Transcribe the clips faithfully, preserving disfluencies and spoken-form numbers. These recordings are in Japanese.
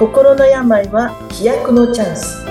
心の病は飛躍のチャンス。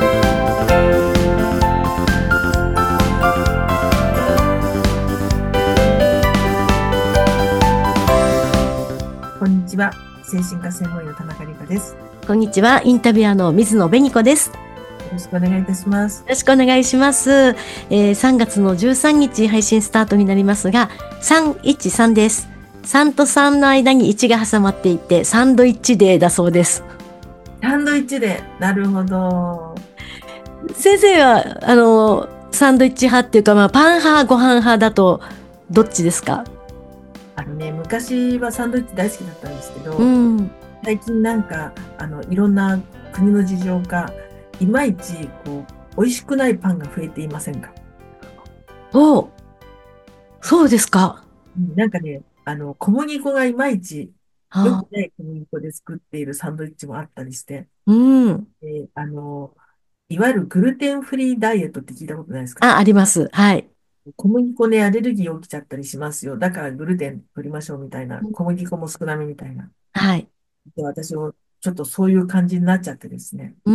こんにちは、精神科専門医の田中理香です。 こんにちは、インタビュアーの水野紅子です。よろしくお願いいたします。 よろしくお願いします。えー、さんがつのじゅうさんにち配信スタートになりますが、さんいちさんです。さんとさんの間にいちが挟まっていて、サンドイッチデーだそうです。 サンドイッチデー、なるほど。 先生は、あの、サンドイッチ派っていうか、まあ、パン派、ご飯派だと、どっちですか？ あのね、昔はサンドイッチ大好きだったんですけど、 うん、 最近なんか、あの、いろんな国の事情か、いまいち、こう、美味しくないパンが増えていませんか？ おう、そうですか。 うんなんかね、あの、小麦粉がいまいち良あ、 くない小麦粉で作っているサンドイッチもあったりして、 うん。 で、あの、いわゆるグルテンフリーダイエットって聞いたことないですか？ あ、あります。はい。 小麦粉でアレルギー起きちゃったりしますよ。だからグルテン取りましょうみたいな、 うん、 小麦粉も少なめみたいな。 はい。 で、私もちょっとそういう感じになっちゃってですね。 うん。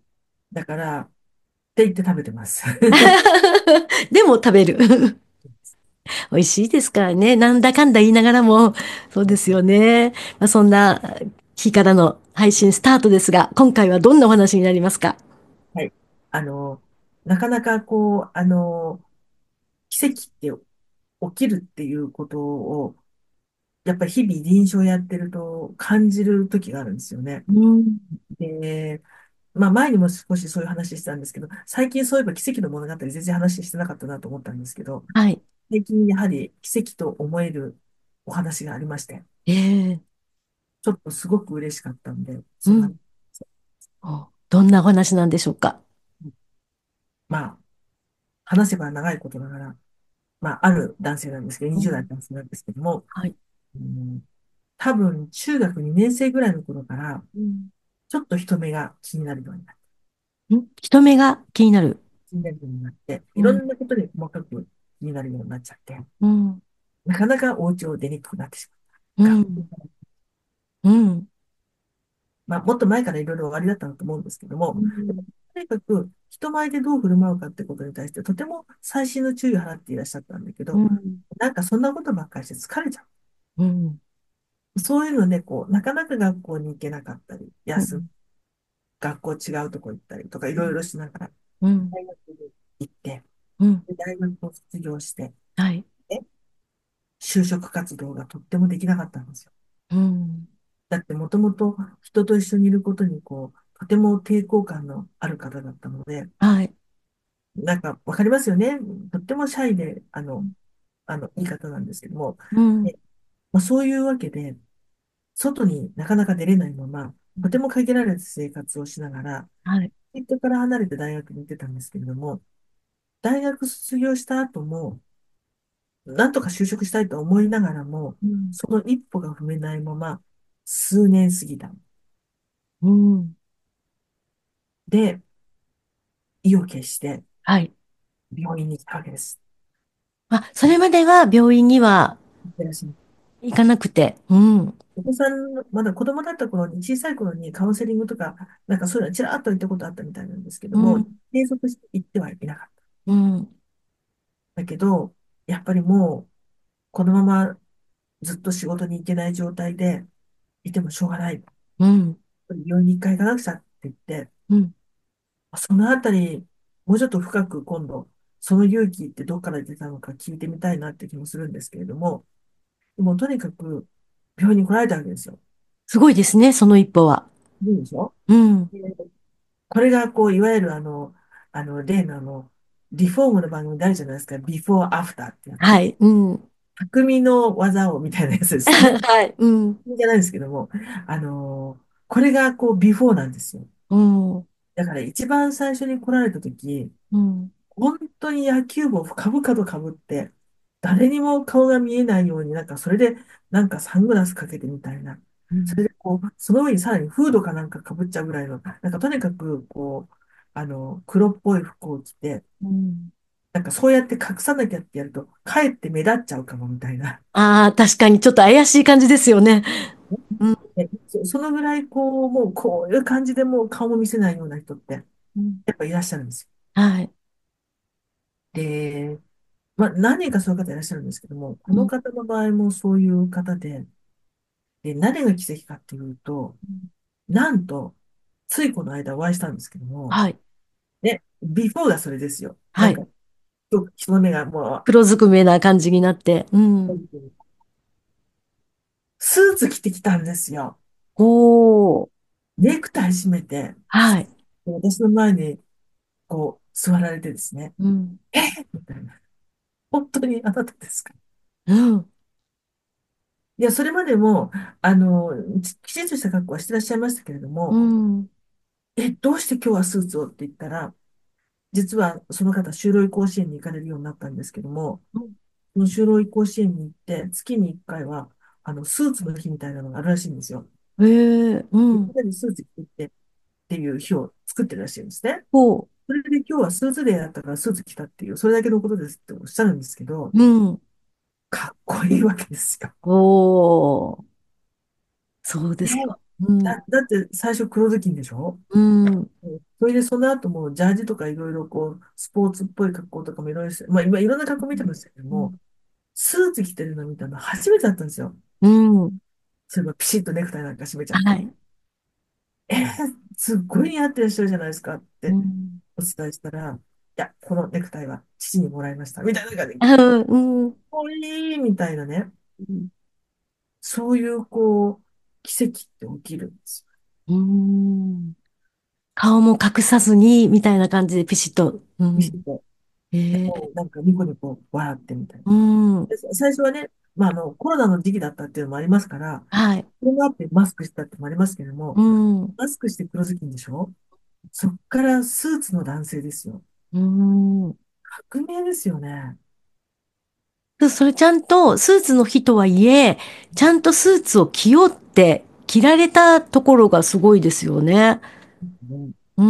だから、って言って食べてます。 でも食べる。美味しいですからね。なんだかんだ言いながらも、そうですよね。まあ、そんな日からの配信スタートですが、今回はどんなお話になりますか？ はい。あの、なかなかこう、あの、奇跡って起きるっていうことを、やっぱり日々臨床やってると感じる時があるんですよね。 うん。 で、まあ前にも少しそういう話してたんですけど、最近そういえば奇跡の物語全然話してなかったなと思ったんですけど、 はい。 最近やはり奇跡と思えるお話がありまして、 ええ、 ちょっとすごく嬉しかったんで、その話、 うん。お、どんなお話なんでしょうか？ まあ、話せば長いことながら、まあ、ある男性なんですけど、にじゅう代うん。 の男性なんですけども、 はい。 うん、多分中学にねん生ぐらいの頃から、 うん。 ちょっと人目が気になるようになって、 ん、人目が気になる。 気になるようになって、いうん。 ろんなことに細かく気になるようになっちゃって、 うん。 なかなかお家を出にくくなってしうまった。学校ん。 からうん。 まあ、もっと前からいろいろ終わりだったと思うんですけどうも、 ん。 とにかく人前でどう振る舞うかってことに対してとても細心の注意を払っていらっしゃったんだけど、 うん。 なんかそんなことばっかりして疲れちゃうん。 う。そういうので、こう、なかなか学校に行けなかったり、休む、 うん。 学校違うとこ行ったりとかいろいろしながらうん。 大学に行って、 うん。 で大学を卒業して、 はい。 で就職活動がとってもできなかったんですよ。 うん。 だってもともと人と一緒にいることにこう、とても抵抗感のある方だったので、 はい。 なんかわかりますよね。とってもシャイで、あの、あの、いい方なんですけども、 うん。 でまあ、そういうわけで、外になかなか出れないまま、とても限られた生活をしながら、 はい。 ネットから離れて大学に行ってたんですけれども、大学卒業した後も、なんとか就職したいと思いながらも、 うん。 その一歩が踏めないまま、数年過ぎた。 うん。 で、意を決してはい。 病院に来たわけです。 あ、それまでは病院には行ってらっしゃい。 行かなくて。うん。 お子さん、まだ子供だった頃に、小さい頃にカウンセリングとか、なんかそういうのちらっと言ったことあったみたいなんですけども、 うん。 継続して行ってはいなかった。 うん。 だけど、やっぱりもう、このままずっと仕事に行けない状態でいてもしょうがない。 うん。 病院に一回行かなくちゃって言って、 うん。 そのあたり、もうちょっと深く今度、その勇気ってどこから出たのか聞いてみたいなって気もするんですけれども、でもとにかく病院に来られたわけですよ。 すごいですね、その一歩は。 いいでしょ？ うん。 でこれが、こう、いわゆるあの、あの、例のあの、リフォームの番組であるじゃないですか。ビフォーアフターってやつ。 はい。うん。 匠の技をみたいなやつですね。 はい。うん。 じゃないですけども、あのーこれがこう、ビフォーなんですよ。 うん。 だから一番最初に来られた時、 うん。 本当に野球帽をかぶかとかぶって、誰にも顔が見えないように、なんかそれで、なんかサングラスかけてみたいな。 うん。 それでこう、その上にさらにフードかなんかかぶっちゃうぐらいの、なんかとにかくこう、あの、黒っぽい服を着て、 うん。 なんかそうやって隠さなきゃってやると、かえって目立っちゃうかもみたいな。 ああ、確かにちょっと怪しい感じですよね。 うん。 でそそのぐらい、こう、もうこういう感じでもう顔も見せないような人って、 うん。 やっぱいらっしゃるんですよ。 はい。 で、まあ、何人かそういう方いらっしゃるんですけども、こうん。 の方の場合もそういう方で、で、何が奇跡かっていうと、なんと、ついこの間お会いしたんですけども、 はい。 ね、ビフォーがそれですよ。なはい。 んか、人人の目がも黒ずくめな感じになって。うう、 ん。 スーツ着てきたんですよ。 おー。 ネクタイ締めて、 はい。 私の前にこう座られてですね、 うん。 みたいな。本当にあなたですか？ うん。 いや、それまでも、あの、ききちんとした格好はしてらっしゃいましたけれどうも、 ん。 え、どうして今日はスーツをって言ったら、実はその方、就労移行支援に行かれるようになったんですけども、その就労移行支援に行って、月にいっかいは、あの、スーツの日みたいなのがあるらしいんですよ。 ええ、うみんん。 なでスーツ着てってっていう日を作ってるらしいんですね。 ほそれで今日はスーツデーだったからスーツ着たっていう、それだけのことですっておっしゃるんですけど、 う。うん。 かっこいいわけですよ。 おー。そうですね、 か。うん。 だ、だって最初黒ずきんでしょ？ うん。 うん。それでその後もジャージとかいろいろこう、スポーツっぽい格好とかもいろいろして、まあ今いろんな格好見てましたけどうん。 も、スーツ着てるの見たの初めてだったんですよ。 うん。 それもピシッとネクタイなんか締めちゃって。 はい。 えー、すっごい似合ってらっしゃるじゃないですかっうてん。 お伝えしたら、いや、このネクタイは父にもらいました。みたいな感じで、かっうん。うん。 こいいみたいなね。そういうこう、奇跡って起きるんですうん。顔も隠さずに、みたいな感じでピシッと。うよ。 ん。ええ。 もうなんかニコニコ笑ってみたいな。 うん。 で最初はね、まあ、あの、コロナの時期だったっていうのもありますから、 はい。 それもあってマスクしたってのもありますけれどうも、 ん。 マスクして黒ずきんでしょ？そっからスーツの男性ですよ。 うん。 革命ですよね。 でそれちゃんとスーツの日とはいえ、ちゃんとスーツを着ようって着られたところがすごいですよね。 ね、 うん。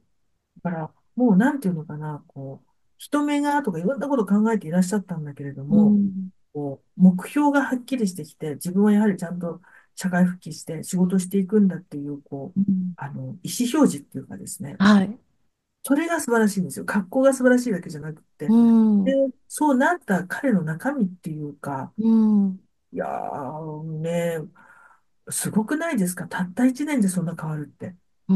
だから、もうなんていうのかな、こう、人目がとかいろんなことを考えていらっしゃったんだけれどうも、 ん。 こう、目標がはっきりしてきて、自分はやはりちゃんと社会復帰して仕事していくんだっていう、こう、 うん。 あの、意思表示っていうかですね、 はい。 それが素晴らしいんですよ。格好が素晴らしいだけじゃなくうて、で、 ん。 そうなった彼の中身っていうか、 うん。 いやーね、すごくないですか？たった一年でそんな変わるって。 うん。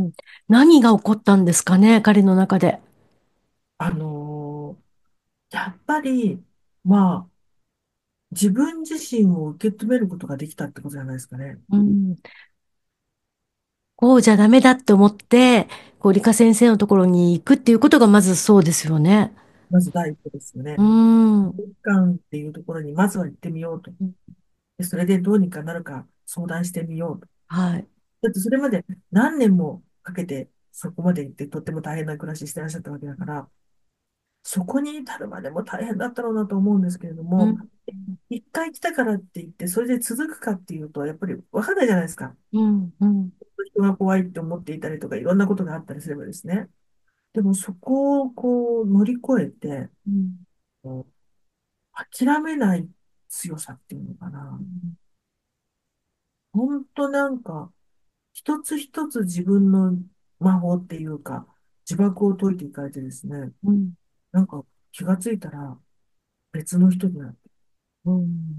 何が起こったんですかね、彼の中で。 あのーやっぱり、まあ、自分自身を受け止めることができたってことじゃないですかね。 うん。こうじゃダメだって思って、こう理科先生のところに行くっていうことがまずそうですよね。 まず第一歩ですようね。 ん。 疾患っていうところにまずは行ってみようと。で、それでどうにかなるか相談してみようと。 はい。 だってそれまで何年もかけてそこまで行ってとっても大変な暮らししてらっしゃったわけだから、そこに至るまでも大変だったろうなと思うんですけれども、 うん。 一回来たからって言って、それで続くかっていうと、やっぱり分かんないじゃないですか。 うん。うん。 人が怖いって思っていたりとか、いろんなことがあったりすればですね。でもそこをこう乗り越えて、 うん。 こう諦めない強さっていうのかな。本当なんか、一つ一つ自分の魔法っていうか、呪縛を解いていかれてですね、 うん。 なんか気がついたら別の人になって、 うん。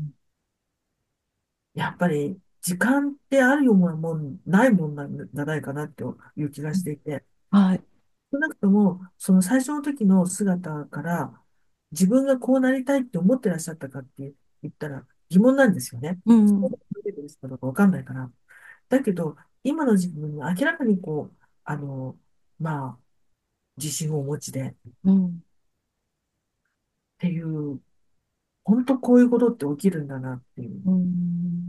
やっぱり時間ってあるようなもん、ないもんなんじゃないかなっていう気がしていて、 はい。 少なくとも、その最初の時の姿から、自分がこうなりたいって思ってらっしゃったかって言ったら疑問なんですよね。 うん。 そういうことですかどうかわかんないから。だけど、今の自分に明らかにこう、あの、まあ、自信をお持ちでっうん。 ていう、本当こういうことって起きるんだなっていう。 うん。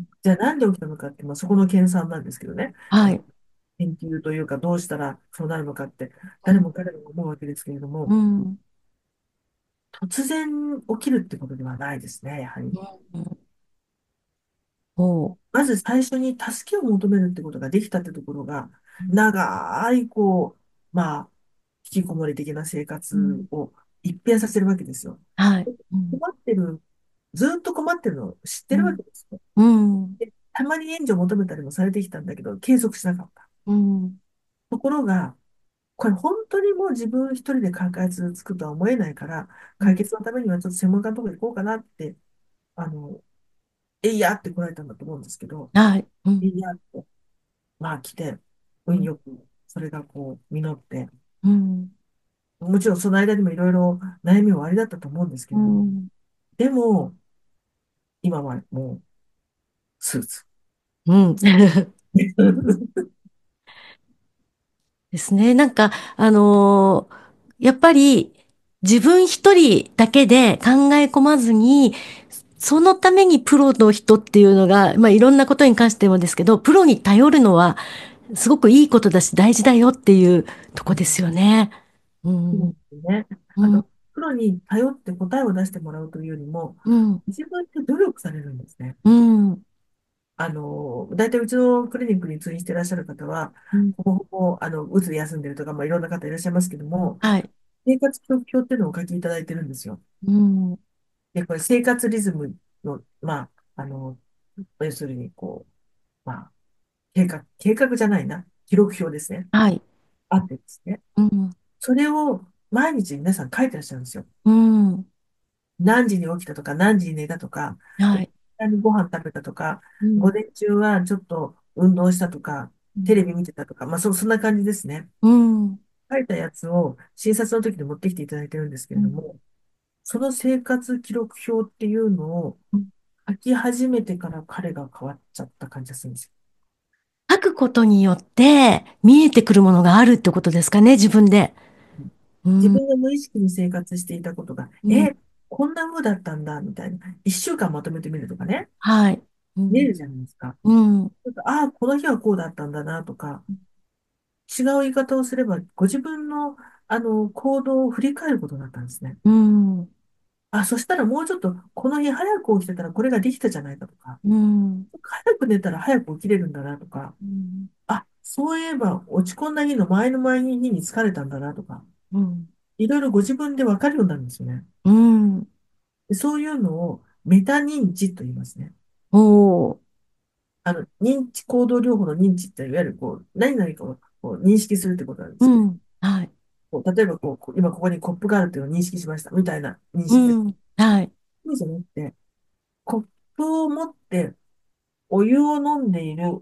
じゃあなんで起きたのかって、まあ、そこの研鑽なんですけどね。あの、 はい。 研究というか、どうしたらそうなるのかって、誰も彼も思うわけですけれども、 うん。 突然起きるってことではないですね、やはり。 うん。おまず最初に助けを求めるってことができたってところが、長い、こう、まあ、引きこもり的な生うん。 活を一変させるわけですよ。 はい。うん。 困ってる、ずっと困ってるのを知ってるわうん。 けですよ。 うん。 たまに援助を求めたりもされてきたんだけど、継続しなかった。 うん。 ところが、これ本当にもう自分一人で解決つくとは思えないから、 うん。 解決のためにはちょっと専門家のところに行こうかなって、あの、えいやって来られたんだと思うんですけど、 はい。うん。 えいやって、まあ来て、 うん。 運よくそれがこう実って、 うん。 もちろんその間にもいろいろ悩みはありだったと思うんですけうれども、 ん。 でも、今はもうスーツ。 うん。ですね。なんか、あのーやっぱり自分一人だけで考え込まずに、そのためにプロの人っていうのが、まあいろんなことに関してもですけど、プロに頼るのはすごくいいことだし大事だよっていうとこですよね。うそうん。 ですね。 うん。 あと、プロに頼って答えを出してもらうというよりも、 うん。 自分って努力されるんですね。 うん。 あの、大体うちのクリニックに通院していらっしゃる方は、 うん。 ほぼほぼ、あの、うつで休んでるとか、まあ、いろんな方いらっしゃいますけども、 はい。 生活記録表っていうのをお書きいただいてるんですよ。 うん。 で、これ生活リズムの、まあ、あの、要するに、こう、まあ、計画、計画じゃないな、記録表ですね。 はい。 あってですね。 うん。 それを毎日皆さん書いてらっしゃるんですよ。 うん。 何時に起きたとか、何時に寝たとか、で、 はい。 何ご飯食べたとか、 うん。 午前中はちょっと運動したとか、 うん。 テレビ見てたとか、まあ、そ、そんな感じですね。 うん。 書いたやつを診察の時に持ってきていただいてるんですけうん。 れども、その生活記録表っていうのをうん。 書き始めてから彼が変わっちゃった感じがするんですよ。 書くことによって見えてくるものがあるってことですかね、自分で。うん。 自分が無意識に生活していたことが、 うん。 え、こんな風だったんだ、みたいな。一週間まとめてみるとかね、 はい。うん。 見えるじゃないですか。 うん。 ちょっとああ、この日はこうだったんだな、とか、違う言い方をすれば、ご自分の、あの、行動を振り返ることだったんですね。 うん。 あ、そしたらもうちょっと、この日早く起きてたらこれができたじゃないかとか、 うん。 早く寝たら早く起きれるんだなとか、 うん。 あ、そういえば落ち込んだ日の前の前の日に疲れたんだなとか、 うん。 いろいろご自分でわかるようになるんですよね。 うん。 でそういうのをメタ認知と言いますね。 おー。 あの、認知行動療法の認知っていわゆるこう、何々かをこう認識するってことなんですけど、 うん。はい。 こう例えばこう、こう今ここにコップがあるっていうのを認識しましたみたいな認識です。 うん。はい。 そうじゃなくて、コップを持ってお湯を飲んでいる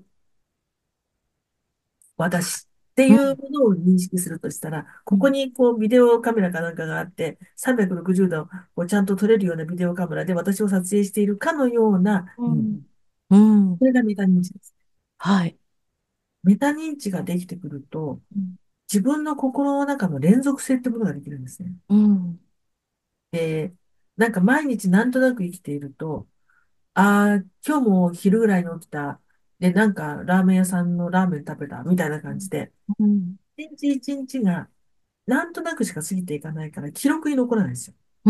私ってうん。 いうものを認識するとしたら、ここうん。 にこうビデオカメラかなんかがあって、さんびゃくろくじゅうどをちゃんと撮れるようなビデオカメラで私を撮影しているかのような認知。 うん。うん。 これがメタ認知です。 はい。 メタ認知ができてくると、 うん。 自分の心の中の連続性ってものができるんですね。 うん。 で、なんか毎日なんとなく生きていると、ああ、今日も昼ぐらいに起きた。で、なんかラーメン屋さんのラーメン食べたみたいな感じで、 うん。 一日一日がなんとなくしか過ぎていかないから記録に残らないんですよ。 うん。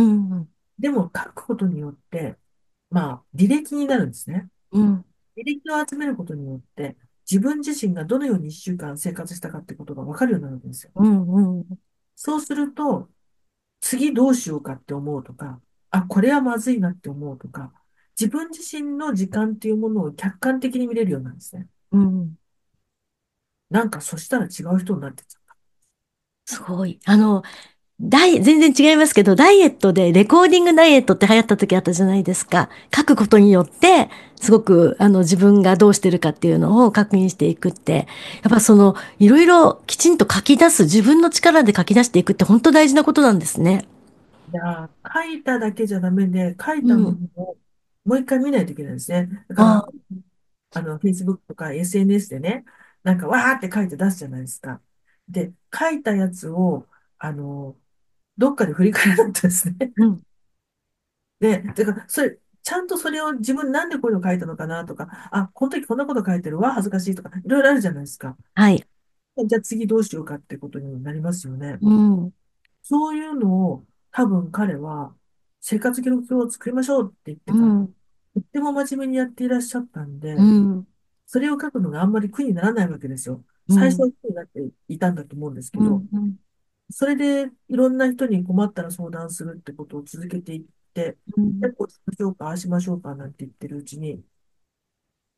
でも書くことによって、まあ、履歴になるんですね。 うん。 履歴を集めることによって、自分自身がどのように一週間生活したかってことがわかるようになるんですよ。 うん。うん。 そうすると、次どうしようかって思うとか、あ、これはまずいなって思うとか、自分自身の時間っていうものを客観的に見れるようになるんですね。 うん。 なんか、そしたら違う人になってっちゃう。 すごい。あの、ダイ、全然違いますけど、ダイエットでレコーディングダイエットって流行った時あったじゃないですか。書くことによって、すごく、あの、自分がどうしてるかっていうのを確認していくって、やっぱその、いろいろきちんと書き出す、自分の力で書き出していくって本当大事なことなんですね。 いやー、書いただけじゃダメで、書いたもうん。 のをもう一回見ないといけないんですね。だから、 ああ、 あの、Facebook とか エスエヌエス でね、なんかわーって書いて出すじゃないですか。で、書いたやつを、あの、どっかで振り返るんですね。 うん。 で、てか、それ、ちゃんとそれを自分なんでこういうの書いたのかなとか、あ、この時こんなこと書いてるわ、恥ずかしいとか、いろいろあるじゃないですか。 はい。 じゃあ次どうしようかってことになりますよね。 うん。 そういうのを多分彼は生活記録表を作りましょうって言ってから、 うん。 とっても真面目にやっていらっしゃったんで、 うん。 それを書くのがあんまり苦にならないわけですよ。 うん。 最初は苦になっていたんだと思うんですけど、 うん。うん。 それでいろんな人に困ったら相談するってことを続けていって、 うん。 でこうしましょうか、ああしましょうかなんて言ってるうちに、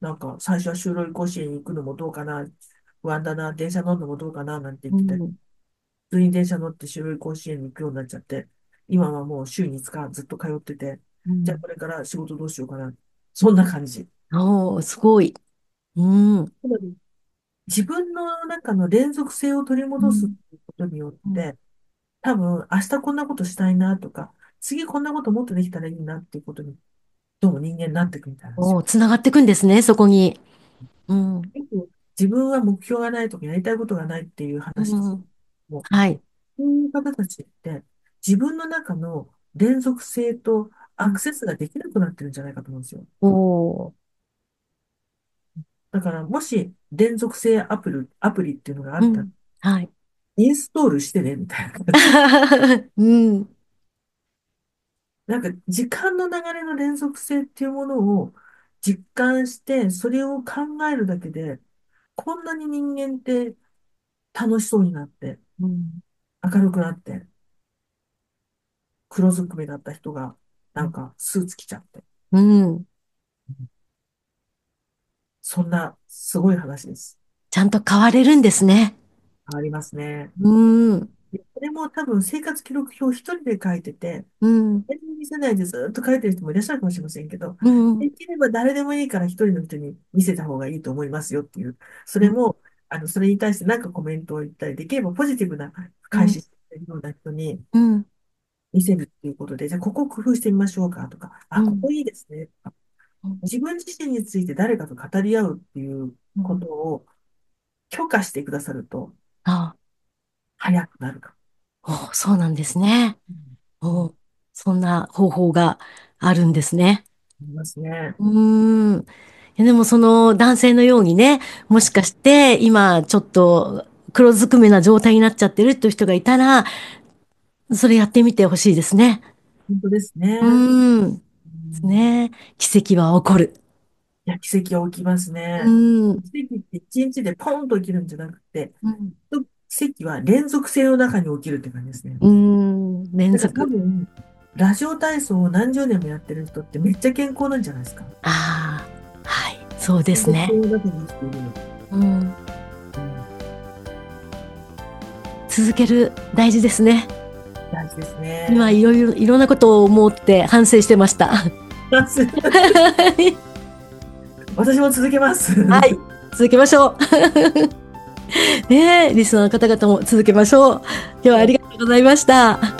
なんか最初は就労甲子園に行くのもどうかな、不安だな、電車乗るのもどうかな、なんて言ってて、 うん。 普通に電車乗って就労甲子園に行くようになっちゃって、今はもう週にいつかずっと通ってて、 うん。 じゃあこれから仕事どうしようかな。そんな感じ。 おー、すごい。うん。 つまり自分の中の連続性を取り戻すってうん。 いうことによっうん。 て、多分明日こんなことしたいなとか、次こんなこともっとできたらいいなっていうことに、どうも人間になっていくみたいなんですよ。 おー、つながっていくんですね、そこに。うん。 よく自分は目標がないとかやりたいことがないっていう話ですけうん。 ども、 はい。 そういう方たちって自分の中の連続性とうん。 アクセスができなくなってるんじゃないかと思うんですよ。 おー。 だからもし連続性アプリ、アプリっていうのがあったら、 うん。はい。 インストールしてねみたいな感じ。 うん。 なんか時間の流れの連続性っていうものを実感して、それを考えるだけで、こんなに人間って楽しそうになって、 うん。 明るくなって、黒ずくめだった人が、なんかスーツ着ちゃって、 うん。 そんなすごい話です。 ちゃんと変われるんですね。 ありますね。 うん。 でこれも多分生活記録表一人で書いてて、 うん。 誰にも見せないでずっと書いてる人もいらっしゃるかもしれませんけど、 うん。 できれば誰でもいいから一人の人に見せた方がいいと思いますよっていう、そうん。 れも、あの、それに対して何かコメントを言ったり、できればポジティブなうん。 返ししているような人にうん。 見せるっていうことで、じゃあここを工夫してみましょうかとか、あ、こうん。 こいいですねとか、 うん。 自分自身について誰かと語り合うっていうこうん。 とを許可してくださるとあ、 早くなるかお、そうなんですね。 も。うん、うん、 お、そんな方法があるんですね。 ありますね。 うーん。いやでもその男性のようにね、もしかして今ちょっと黒ずくめな状態になっちゃってるっていう人がいたら、それやってみてほしいですね。 本当ですうね。 ーん。 うですん、 ね。奇跡は起こる。 いや、奇跡が起きますうね。 ーん。 奇跡って一日でポンと起きるんじゃなくて、 うん。 奇跡は連続性の中に起きるって感じですね。 うーん。連だから多続。 分、ラジオ体操を何十年もやってる人ってめっちゃ健康なんじゃないですか。 ああ、はい。そうで連続性すね。 の中に生きているの。 うん。 うん、 続ける大事ですね。 大事ですね。 今いろいろ、いろんなことを思って反省してました。 私も続けます。 はい。続けましょう。ねえ、リスナーの方々も続けましょう。今日はありがとうございました。